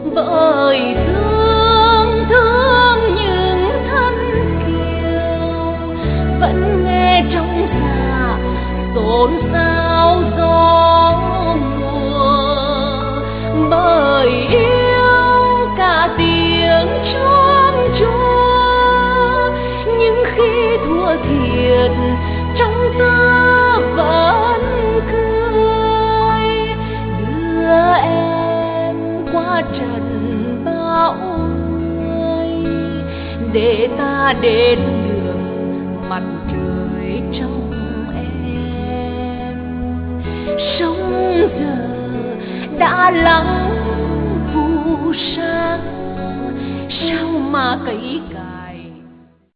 bởi thương thương những thân kiều vẫn nghe trong nhà xôn xao gió mùa, bởi yêu cả tiếng chom chúa, nhưng khi thua thiệt trong ta vẫn cười đưa em qua trần bão người, để ta đến được mặt trời trong em. Sống giờ đã lắng phù sa, sao mà cấy